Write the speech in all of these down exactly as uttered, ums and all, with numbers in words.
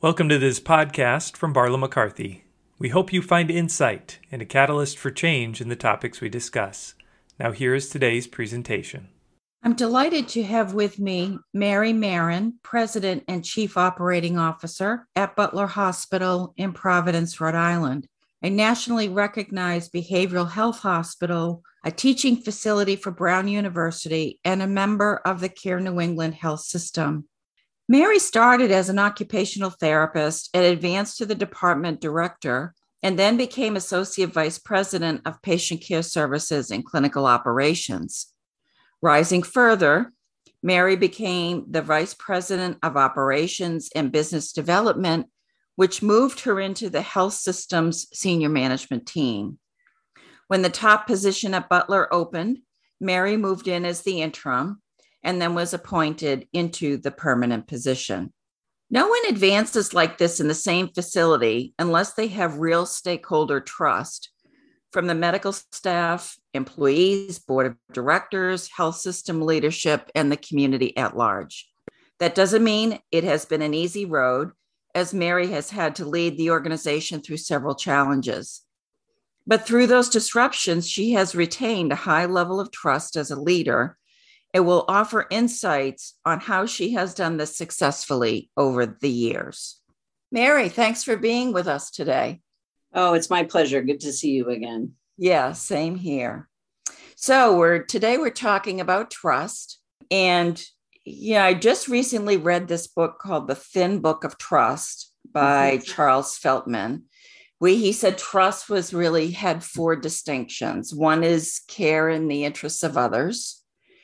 Welcome to this podcast from Barlow McCarthy. We hope you find insight and a catalyst for change in the topics we discuss. Now here is today's presentation. I'm delighted to have with me Mary Marin, President and Chief Operating Officer at Butler Hospital in Providence, Rhode Island, a nationally recognized behavioral health hospital, a teaching facility for Brown University, and a member of the Care New England Health System. Mary started as an occupational therapist and advanced to the department director, and then became Associate Vice President of Patient Care Services and Clinical Operations. Rising further, Mary became the Vice President of Operations and Business Development, which moved her into the health system's senior management team. When the top position at Butler opened, Mary moved in as the interim and then was appointed into the permanent position. No one advances like this in the same facility unless they have real stakeholder trust from the medical staff, employees, board of directors, health system leadership, and the community at large. That doesn't mean it has been an easy road, as Mary has had to lead the organization through several challenges. But through those disruptions, she has retained a high level of trust as a leader. It will offer insights on how she has done this successfully over the years. Mary, thanks for being with us today. Oh, it's my pleasure. Good to see you again. Yeah, same here. So we're today we're talking about trust. And yeah, I just recently read this book called The Thin Book of Trust by mm-hmm. Charles Feltman. We, he said trust was really had four distinctions. One is care in the interests of others,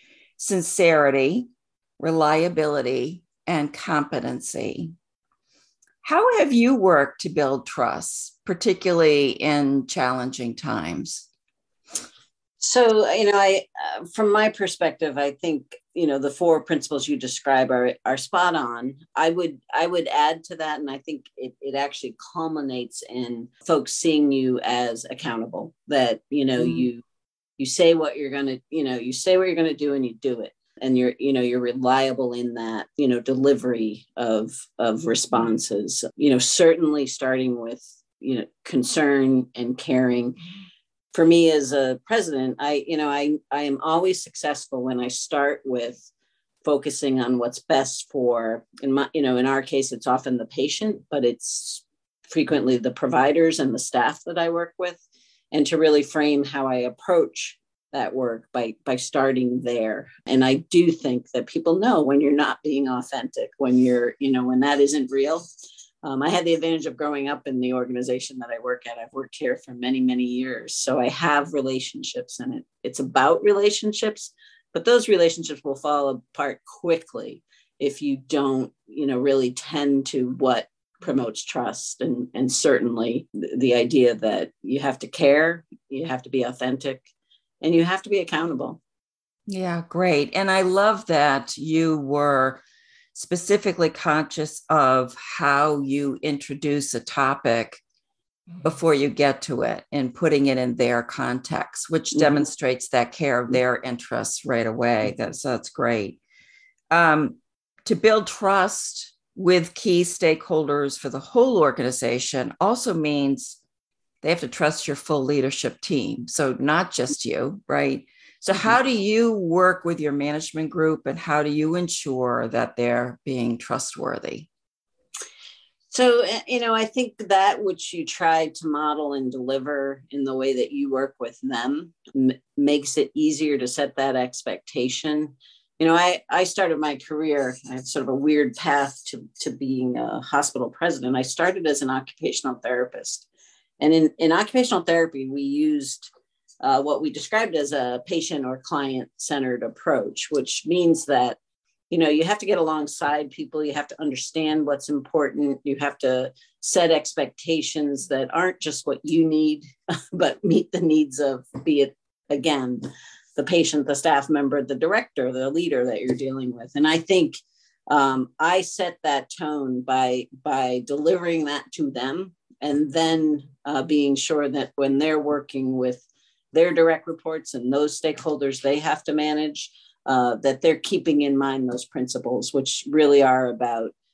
sincerity, reliability, and competency. How have you worked to build trust, particularly in challenging times? So, you know, I, uh, from my perspective, I think, you know, the four principles you describe are, are spot on. I would, I would add to that. And I think it, it actually culminates in folks seeing you as accountable, that, you know, mm. you, you say what you're going to, you know, you say what you're going to do and you do it. And you're, you know, you're reliable in that, you know, delivery of, of responses, you know, certainly starting with, you know, concern and caring. For me as a president, I, you know, I, I am always successful when I start with focusing on what's best for, in my, you know, in our case, it's often the patient, but it's frequently the providers and the staff that I work with, and to really frame how I approach that work by, by starting there. And I do think that people know when you're not being authentic, when you're, you know, when that isn't real. Um, I had the advantage of growing up in the organization that I work at. I've worked here for many, many years. So I have relationships, and it, it's about relationships, but those relationships will fall apart quickly if you don't, you know, really tend to what promotes trust. And, and certainly the, the idea that you have to care, you have to be authentic, and you have to be accountable. Yeah, great. And I love that you were specifically conscious of how you introduce a topic before you get to it and putting it in their context, which mm-hmm. demonstrates that care of their interests right away. That's, that's great. Um, to build trust with key stakeholders for the whole organization also means they have to trust your full leadership team. So not just you, right? So how do you work with your management group, and how do you ensure that they're being trustworthy? So, you know, I think that which you try to model and deliver in the way that you work with them m- makes it easier to set that expectation. You know, I, I started my career, I had sort of a weird path to, to being a hospital president. I started as an occupational therapist. And in, in occupational therapy, we used uh, what we described as a patient or client-centered approach, which means that, you know, you have to get alongside people. You have to understand what's important. You have to set expectations that aren't just what you need, but meet the needs of, be it, again, the patient, the staff member, the director, the leader that you're dealing with. And I think um, I set that tone by, by delivering that to them, and then uh, being sure that when they're working with their direct reports and those stakeholders they have to manage, uh, that they're keeping in mind those principles, which really are about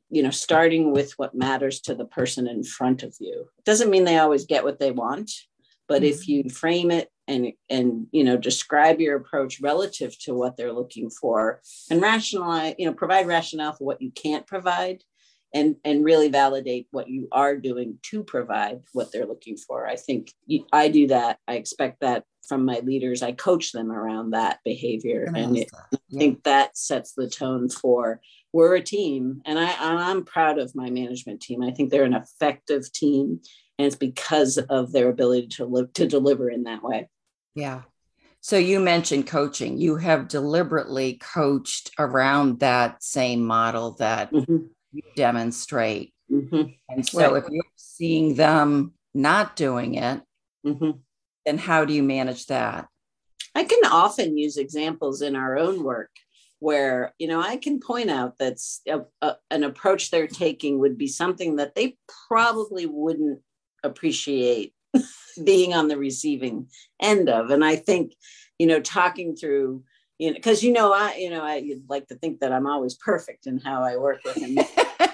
you know, starting with what matters to the person in front of you. It doesn't mean they always get what they want, but mm-hmm. if you frame it and, and, you know, describe your approach relative to what they're looking for and rationalize, you know, provide rationale for what you can't provide and, and really validate what you are doing to provide what they're looking for. I think I do that. I expect that from my leaders. I coach them around that behavior. And, and it, yeah. I think that sets the tone for we're a team. And I, I'm proud of my management team. I think they're an effective team. And it's because of their ability to live, to deliver in that way. Yeah. So you mentioned coaching. You have deliberately coached around that same model that mm-hmm. you demonstrate. Mm-hmm. And so right. if you're seeing them not doing it, mm-hmm. then how do you manage that? I can often use examples in our own work where, you know, I can point out that a, a, an approach they're taking would be something that they probably wouldn't appreciate being on the receiving end of. And I think, you know, talking through, you know, because, you know, I, you know, I like to think that I'm always perfect in how I work with them.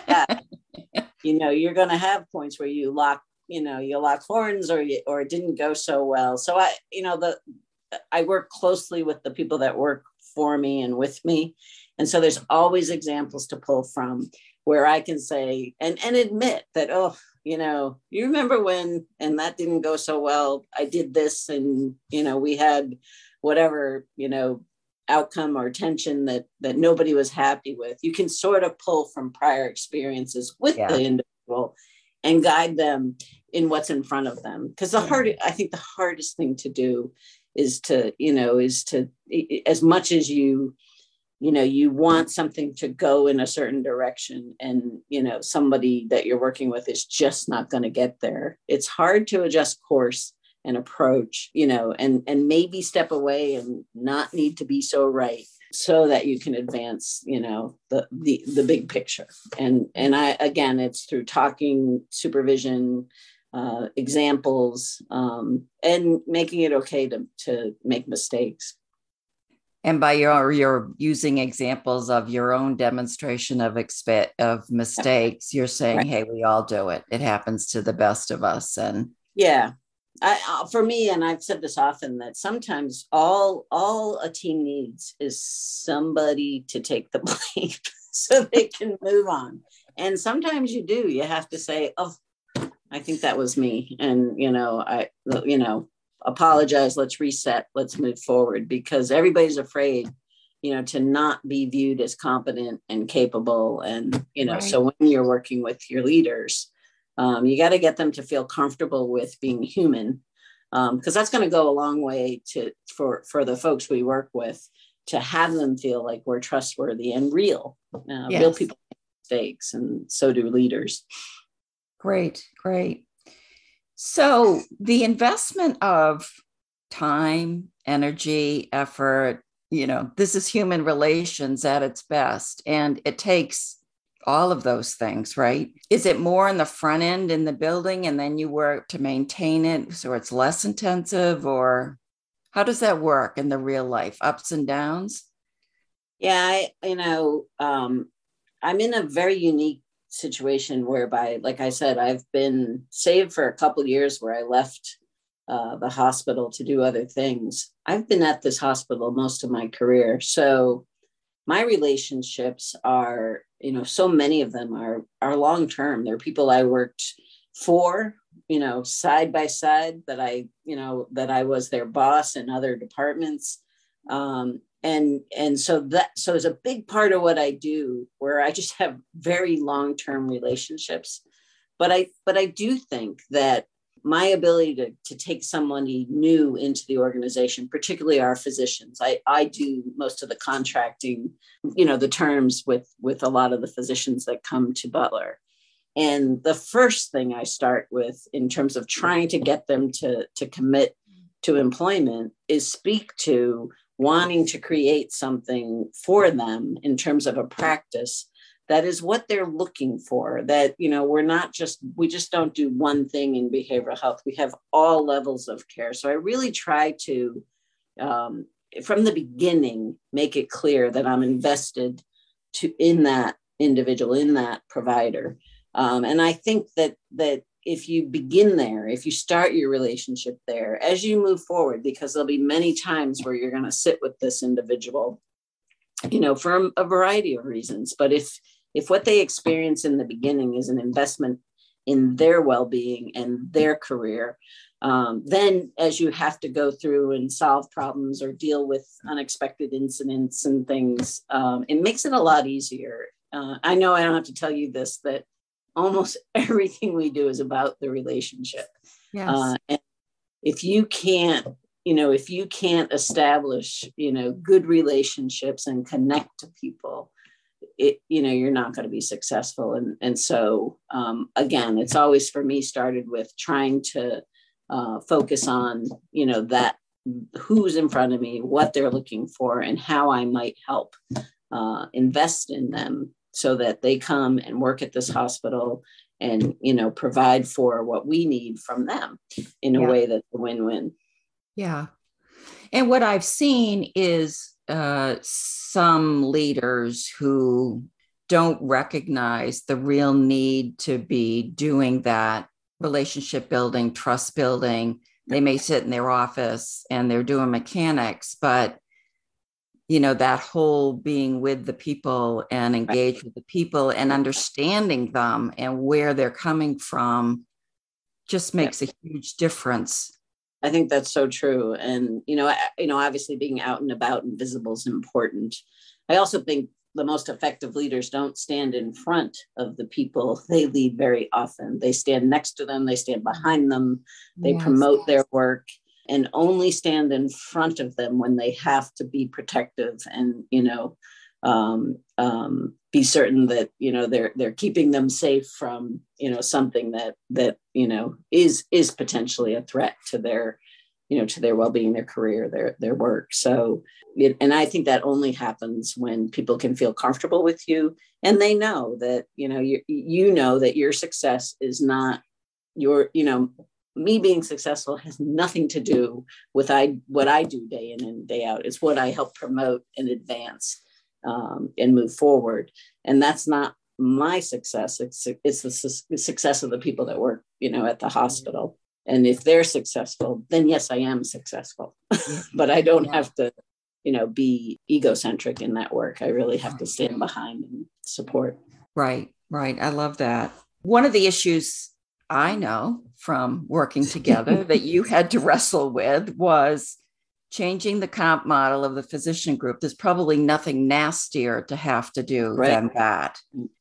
You know, you're going to have points where you lock, you know, you lock horns or you, or it didn't go so well. So I, you know, the, I work closely with the people that work for me and with me. And so there's always examples to pull from where I can say, and, and admit that, oh, you know, you remember when, and that didn't go so well, I did this and, you know, we had whatever, you know, outcome or tension that, that nobody was happy with. You can sort of pull from prior experiences with yeah. the individual and guide them in what's in front of them. Because the yeah. hard, I think the hardest thing to do is to, you know, is to, as much as you, you know, you want something to go in a certain direction and, you know, somebody that you're working with is just not going to get there. It's hard to adjust course and approach, you know, and, and maybe step away and not need to be so right so that you can advance, you know, the, the, the big picture. And, and I, again, it's through talking, supervision, uh, examples, um, and making it okay to, to make mistakes. And by your, you're using examples of your own demonstration of expe- of mistakes, you're saying, right. hey, we all do it. It happens to the best of us. And yeah, I, uh, for me, and I've said this often, that sometimes all, all a team needs is somebody to take the blame so they can move on. And sometimes you do, you have to say, oh, I think that was me. And, you know, I, you know, apologize, let's reset, let's move forward, because everybody's afraid, you know, to not be viewed as competent and capable. And, you know, right. so when you're working with your leaders, um, you got to get them to feel comfortable with being human, um, because that's going to go a long way to, for, for the folks we work with, to have them feel like we're trustworthy and real, uh, yes. real people make mistakes, and so do leaders. Great, great. So the investment of time, energy, effort, you know, this is human relations at its best. And it takes all of those things, right? Is it more on the front end in the building and then you work to maintain it so it's less intensive? Or how does that work in the real life? Ups and downs? Yeah, I, you know, um, I'm in a very unique situation whereby, like I said, I've been saved for a couple of years where I left uh, the hospital to do other things. I've been at this hospital most of my career. So my relationships are, you know, so many of them are, are long-term. They're people I worked for, you know, side by side, that I, you know, that I was their boss in other departments. Um, And, and so that, so it's a big part of what I do, where I just have very long-term relationships. But I, but I do think that my ability to, to take somebody new into the organization, particularly our physicians, I, I do most of the contracting, you know, the terms with, with a lot of the physicians that come to Butler. And the first thing I start with in terms of trying to get them to, to commit to employment is speak to wanting to create something for them in terms of a practice that is what they're looking for. That, you know, we're not just, we just don't do one thing in behavioral health. We have all levels of care. So I really try to, um, from the beginning, make it clear that I'm invested to in that individual, in that provider. Um, and I think that that if you begin there, if you start your relationship there, as you move forward, because there'll be many times where you're going to sit with this individual, you know, for a variety of reasons. But if if what they experience in the beginning is an investment in their well-being and their career, um, then as you have to go through and solve problems or deal with unexpected incidents and things, um, it makes it a lot easier. Uh, I know I don't have to tell you this, that almost everything we do is about the relationship. Yes. Uh, and if you can't, you know, if you can't establish, you know, good relationships and connect to people, it, you know, you're not going to be successful. And, and so, um, again, it's always for me started with trying to uh, focus on, you know, that who's in front of me, what they're looking for, and how I might help uh, invest in them so that they come and work at this hospital and, you know, provide for what we need from them in a Yeah. way that's a win-win. Yeah. And what I've seen is uh, some leaders who don't recognize the real need to be doing that relationship building, trust building. They may sit in their office and they're doing mechanics, but you know, that whole being with the people and engage with the people and understanding them and where they're coming from just makes yeah. a huge difference. I think that's so true. And, you know, I, you know, obviously being out and about and visible is important. I also think the most effective leaders don't stand in front of the people they lead very often. They stand next to them, they stand behind them, they yes. promote their work, and only stand in front of them when they have to be protective and, you know, um, um, be certain that, you know, they're they're keeping them safe from, you know, something that that, you know, is is potentially a threat to their, you know, to their well-being, their career, their their work. So, it, and I think that only happens when people can feel comfortable with you and they know that, you know, you you know that your success is not your, you know, me being successful has nothing to do with I what I do day in and day out. It's what I help promote and advance um, and move forward. And that's not my success. It's it's the su- success of the people that work, you know, at the hospital. And if they're successful, then yes, I am successful. But I don't yeah. have to, you know, be egocentric in that work. I really have to stand behind and support. Right, right. I love that. One of the issues I know from working together that you had to wrestle with was changing the comp model of the physician group. There's probably nothing nastier to have to do right. than that.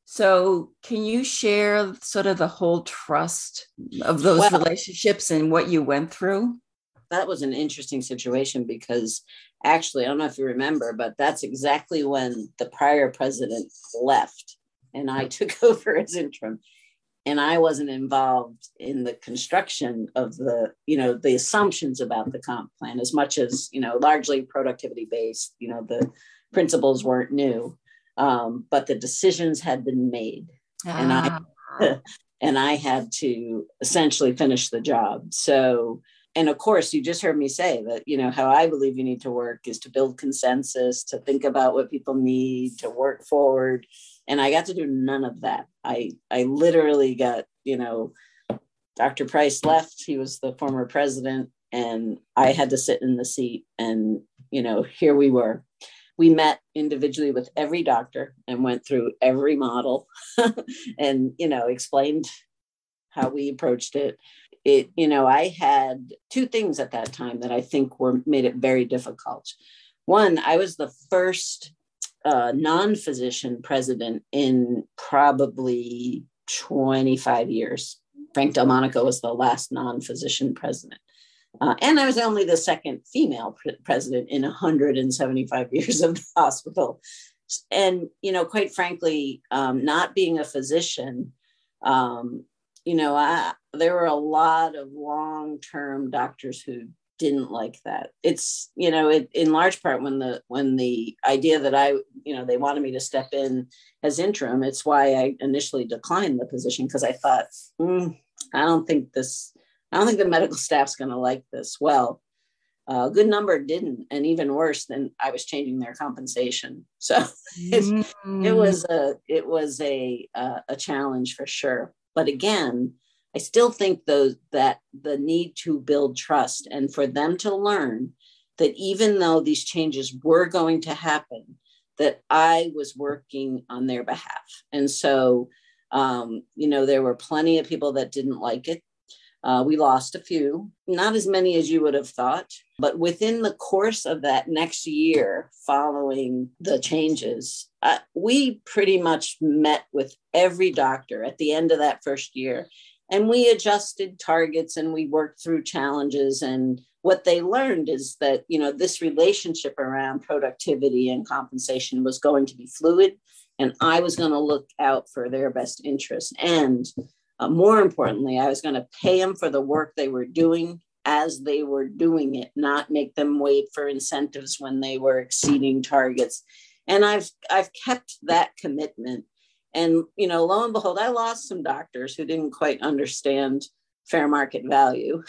So can you share sort of the whole trust of those well, relationships and what you went through? That was an interesting situation because actually, I don't know if you remember, but that's exactly when the prior president left and I took over as interim. And I wasn't involved in the construction of the, you know, the assumptions about the comp plan as much as, you know, largely productivity based, you know, the principles weren't new, um, but the decisions had been made. Ah. And I, and I had to essentially finish the job. So, and of course, you just heard me say that, you know, how I believe you need to work is to build consensus, to think about what people need, to work forward. And I got to do none of that. I, I literally got, you know, Doctor Price left. He was the former president and I had to sit in the seat and, you know, here we were. We met individually with every doctor and went through every model and, you know, explained how we approached it. It, you know, I had two things at that time that I think were made it very difficult. One, I was the first uh, non-physician president in probably twenty-five years. Frank Delmonico was the last non-physician president. Uh, and I was only the second female pre- president in one hundred seventy-five years of the hospital. And, you know, quite frankly, um, not being a physician, um, you know, I, there were a lot of long-term doctors who didn't like that. It's, you know, it, in large part when the when the idea that I, you know, they wanted me to step in as interim, it's why I initially declined the position because I thought, mm, I don't think this, I don't think the medical staff's going to like this. Well, Uh, a good number didn't, and even worse than I was changing their compensation. So it, Mm-hmm. it was a it was a uh, a challenge for sure. But again, I still think those that the need to build trust and for them to learn that even though these changes were going to happen, that I was working on their behalf. And so, um, you know, there were plenty of people that didn't like it. Uh, we lost a few, not as many as you would have thought, but within the course of that next year following the changes, uh, we pretty much met with every doctor at the end of that first year. And we adjusted targets and we worked through challenges. And what they learned is that, you know, this relationship around productivity and compensation was going to be fluid. And I was going to look out for their best interests. And Uh, more importantly, I was going to pay them for the work they were doing as they were doing it, not make them wait for incentives when they were exceeding targets. And I've I've kept that commitment. And, you know, lo and behold, I lost some doctors who didn't quite understand fair market value.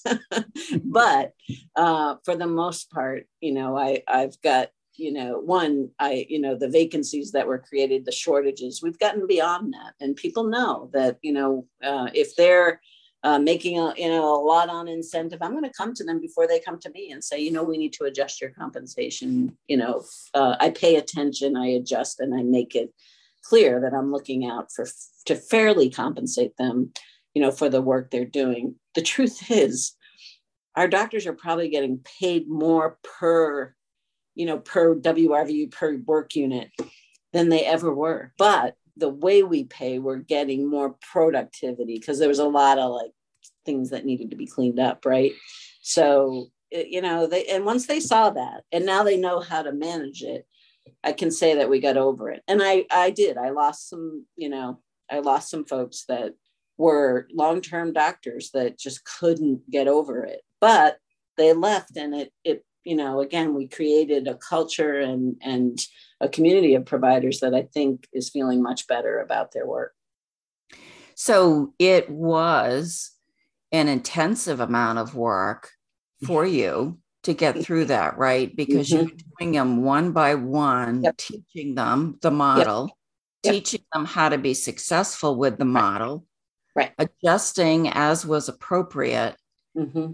But uh, for the most part, you know, I, I've got, you know, one, I, you know, the vacancies that were created, the shortages, we've gotten beyond that. And people know that, you know, uh, if they're uh, making a, you know, a lot on incentive, I'm going to come to them before they come to me and say, you know, we need to adjust your compensation. You know, uh, I pay attention, I adjust, and I make it clear that I'm looking out for, to fairly compensate them, you know, for the work they're doing. The truth is, our doctors are probably getting paid more per you know, per W R V U, per work unit than they ever were. But the way we pay, we're getting more productivity because there was a lot of like things that needed to be cleaned up, right? So, you know, they, and once they saw that, and now they know how to manage it, I can say that we got over it. And I, I did, I lost some, you know, I lost some folks that were long-term doctors that just couldn't get over it, but they left and it, it, you know, again, we created a culture and, and a community of providers that I think is feeling much better about their work. So it was an intensive amount of work for you to get through that, right? Because mm-hmm. you're doing them one by one, yep. teaching them the model, yep. teaching yep. them how to be successful with the model, right. adjusting as was appropriate. Mm-hmm.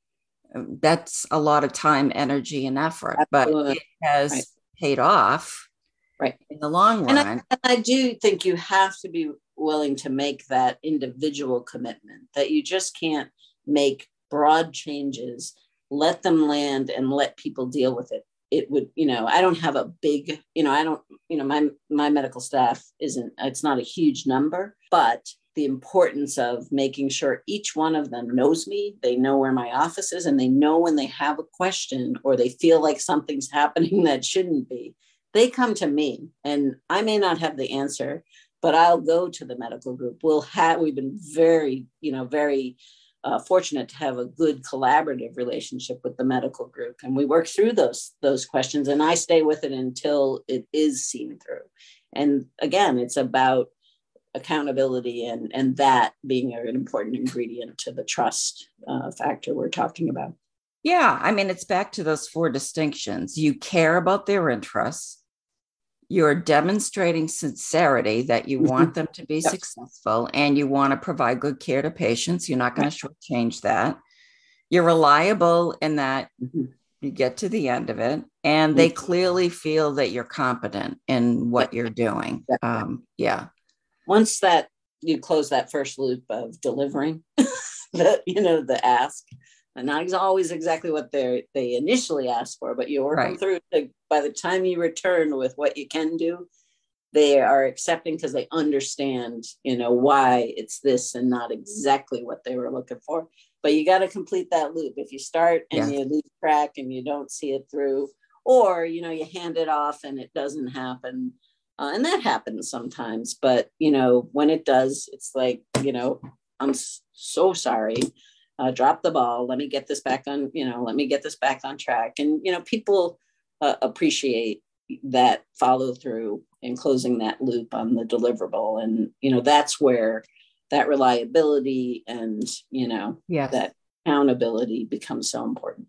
That's a lot of time, energy, and effort, Absolutely. But it has right. paid off right. in the long run. And I, and I do think you have to be willing to make that individual commitment, that you just can't make broad changes, let them land and let people deal with it. It would, you know, I don't have a big, you know, I don't, you know, my, my medical staff isn't, it's not a huge number, but the importance of making sure each one of them knows me, they know where my office is, and they know when they have a question or they feel like something's happening that shouldn't be, they come to me. And I may not have the answer, but I'll go to the medical group. We'll have, we've been very, you know, very uh, fortunate to have a good collaborative relationship with the medical group. And we work through those, those questions, and I stay with it until it is seen through. And again, it's about accountability and, and that being an important ingredient to the trust uh, factor we're talking about. Yeah. I mean, it's back to those four distinctions. You care about their interests. You're demonstrating sincerity that you want them to be Yep. successful, and you want to provide good care to patients. You're not going to shortchange that. You're reliable in that mm-hmm. you get to the end of it, and they mm-hmm. clearly feel that you're competent in what yep. you're doing. Yep. Um, yeah. Once that you close that first loop of delivering the, you know, the ask, and not always exactly what they they initially asked for, but you work right. them through. To, by the time you return with what you can do, they are accepting because they understand, you know, why it's this and not exactly what they were looking for. But you got to complete that loop. If you start and yeah. you lose track and you don't see it through, or, you know, you hand it off and it doesn't happen. Uh, and that happens sometimes, but, you know, when it does, it's like, you know, I'm so sorry, uh, drop the ball. Let me get this back on, you know, let me get this back on track. And, you know, people uh, appreciate that follow through and closing that loop on the deliverable. And, you know, that's where that reliability and, you know, yes. that accountability becomes so important.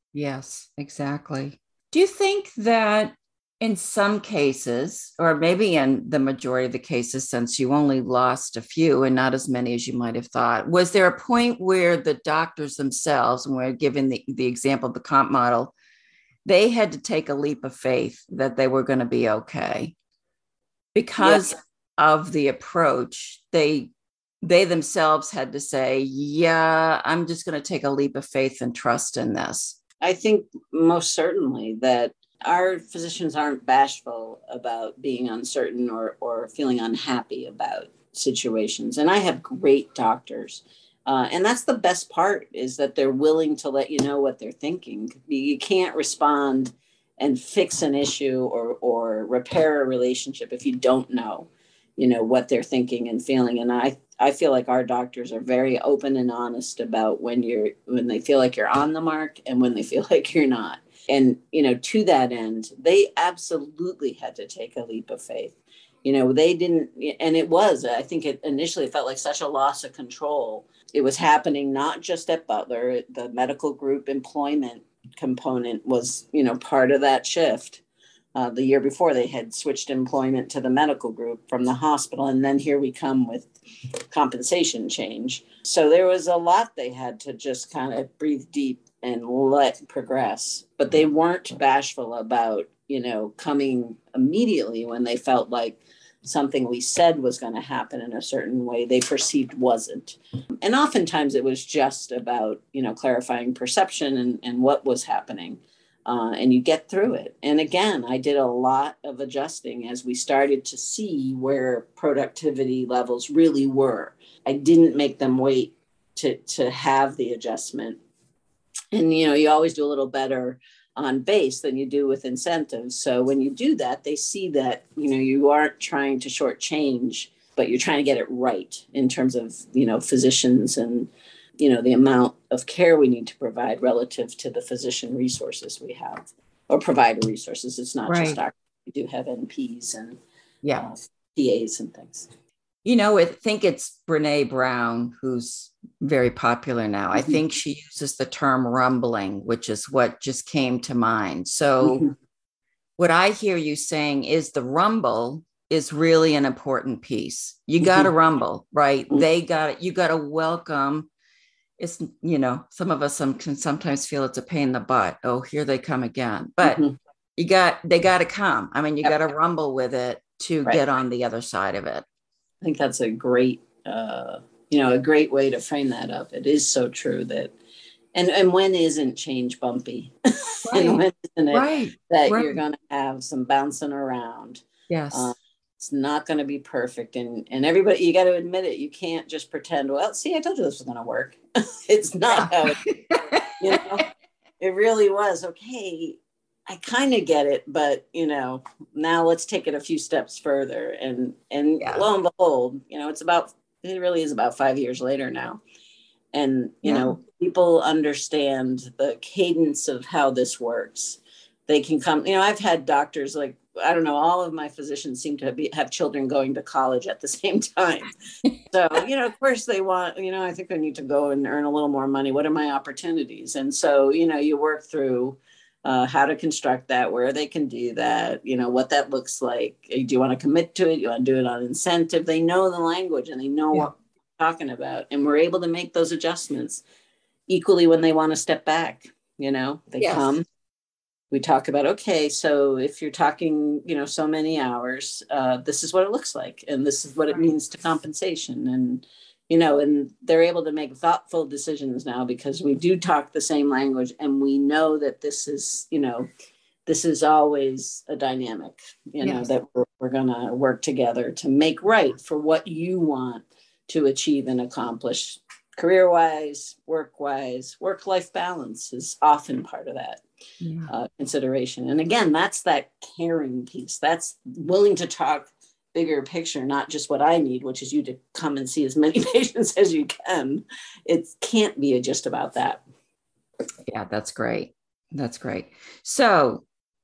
Yes, exactly. Do you think that in some cases, or maybe in the majority of the cases, since you only lost a few and not as many as you might have thought, was there a point where the doctors themselves, and we're giving the, the example of the comp model, they had to take a leap of faith that they were going to be okay Yeah, because of the approach? They they themselves had to say, yeah, I'm just going to take a leap of faith and trust in this. I think most certainly that our physicians aren't bashful about being uncertain or, or feeling unhappy about situations. And I have great doctors. Uh, and that's the best part, is that they're willing to let you know what they're thinking. You can't respond and fix an issue or, or repair a relationship if you don't know, you know, what they're thinking and feeling. And I, I feel like our doctors are very open and honest about when you're, when they feel like you're on the mark and when they feel like you're not. And, you know, to that end, they absolutely had to take a leap of faith. You know, they didn't, and it was, I think it initially felt like such a loss of control. It was happening not just at Butler. The medical group employment component was, you know, part of that shift. Uh, the year before, they had switched employment to the medical group from the hospital. And then here we come with compensation change. So there was a lot they had to just kind of breathe deep and let progress. But they weren't bashful about, you know, coming immediately when they felt like something we said was going to happen in a certain way they perceived wasn't. And oftentimes it was just about, you know, clarifying perception and, and what was happening. Uh, and you get through it. And again, I did a lot of adjusting as we started to see where productivity levels really were. I didn't make them wait to, to have the adjustment. And, you know, you always do a little better on base than you do with incentives. So when you do that, they see that, you know, you aren't trying to shortchange, but you're trying to get it right in terms of, you know, physicians and, you know, the amount of care we need to provide relative to the physician resources we have, or provider resources. It's not Right. just doctors. We do have N Ps and Yeah. uh, P As and things. You know, I think it's Brene Brown who's very popular now. Mm-hmm. I think she uses the term rumbling, which is what just came to mind. So mm-hmm. what I hear you saying is the rumble is really an important piece. You got to mm-hmm. rumble, right? Mm-hmm. They got it. You got to welcome. It's, you know, some of us some, can sometimes feel it's a pain in the butt. Oh, here they come again. But mm-hmm. you got, they got to come. I mean, you yep. got to rumble with it to right. get on the other side of it. I think that's a great, uh, you know, a great way to frame that up. It is so true that, and, and when isn't change bumpy? Right. And when isn't it right. that right. you're going to have some bouncing around? Yes. Um, it's not going to be perfect. And, and everybody, you got to admit it. You can't just pretend, well, see, I told you this was going to work. It's not yeah. how it, you know, it really was. Okay. I kind of get it, but, you know, now let's take it a few steps further. And, and yeah. lo and behold, you know, it's about, it really is about five years later now. And, you yeah. know, people understand the cadence of how this works. They can come, you know, I've had doctors like, I don't know, all of my physicians seem to be, have children going to college at the same time. So, you know, of course they want, you know, I think I need to go and earn a little more money. What are my opportunities? And so, you know, you work through Uh, how to construct that, where they can do that, you know, what that looks like. Do you want to commit to it? You want to do it on incentive? They know the language and they know yeah. what we're talking about. And we're able to make those adjustments equally when they want to step back. You know, they yes. come, we talk about, okay, so if you're talking, you know, so many hours, uh, this is what it looks like. And this is what it means to compensation. And you know, and they're able to make thoughtful decisions now because we do talk the same language and we know that this is, you know, this is always a dynamic, you know, yes. that we're, we're going to work together to make right for what you want to achieve and accomplish career-wise, work-wise. Work-life balance is often part of that yeah. uh, consideration. And again, that's that caring piece. That's willing to talk bigger picture, not just what I need, which is you to come and see as many patients as you can. It can't be just about that. Yeah, that's great. That's great. So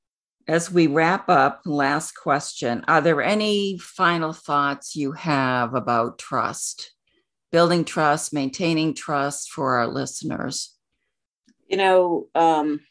as we wrap up, last question, are there any final thoughts you have about trust, building trust, maintaining trust for our listeners? You know, um,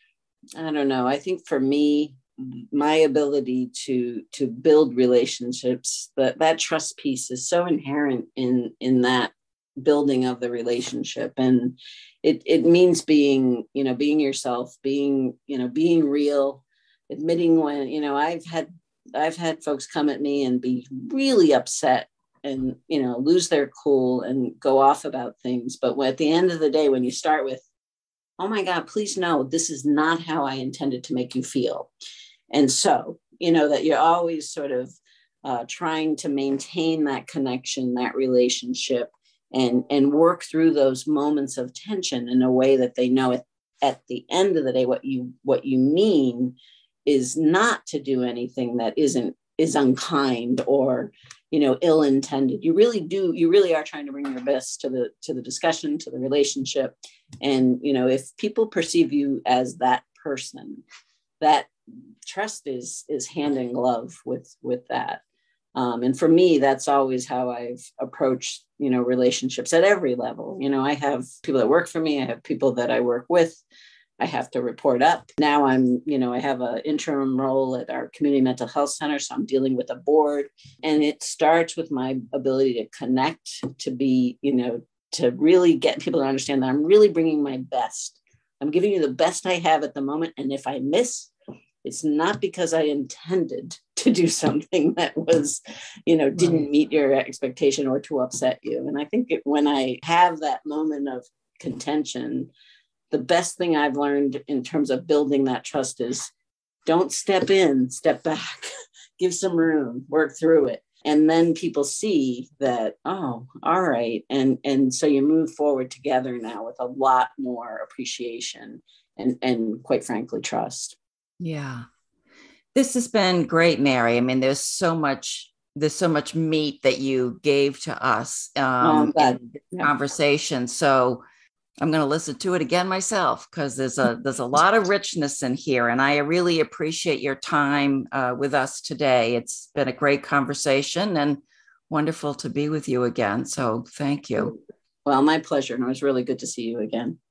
I don't know. I think for me, my ability to to build relationships, that that trust piece is so inherent in in that building of the relationship. And it it means being, you know, being yourself, being, you know, being real, admitting when, you know, I've had I've had folks come at me and be really upset and, you know, lose their cool and go off about things. But at the end of the day, when you start with, oh my God, please know this is not how I intended to make you feel. And so, you know, that you're always sort of uh, trying to maintain that connection, that relationship, and, and work through those moments of tension in a way that they know at, at the end of the day, what you what you mean is not to do anything that isn't is unkind or, you know, ill-intended. You really do, you really are trying to bring your best to the to the discussion, to the relationship. And, you know, if people perceive you as that person, that trust is is hand in glove with with that. Um, and for me, that's always how I've approached, you know, relationships at every level. You know, I have people that work for me. I have people that I work with. I have to report up. Now I'm, you know, I have an interim role at our community mental health center. So I'm dealing with a board. And it starts with my ability to connect, to be, you know, to really get people to understand that I'm really bringing my best. I'm giving you the best I have at the moment. And if I miss, it's not because I intended to do something that was, you know, didn't meet your expectation or to upset you. And I think it, when I have that moment of contention, the best thing I've learned in terms of building that trust is don't step in, step back, give some room, work through it. And then people see that, oh, all right. And, and so you move forward together now with a lot more appreciation and, and quite frankly, trust. Yeah. This has been great, Mary. I mean, there's so much, there's so much meat that you gave to us um, Oh, in this yeah. conversation. So I'm going to listen to it again myself because there's a there's a lot of richness in here, and I really appreciate your time uh, with us today. It's been a great conversation and wonderful to be with you again. So thank you. Well, my pleasure, and it was really good to see you again.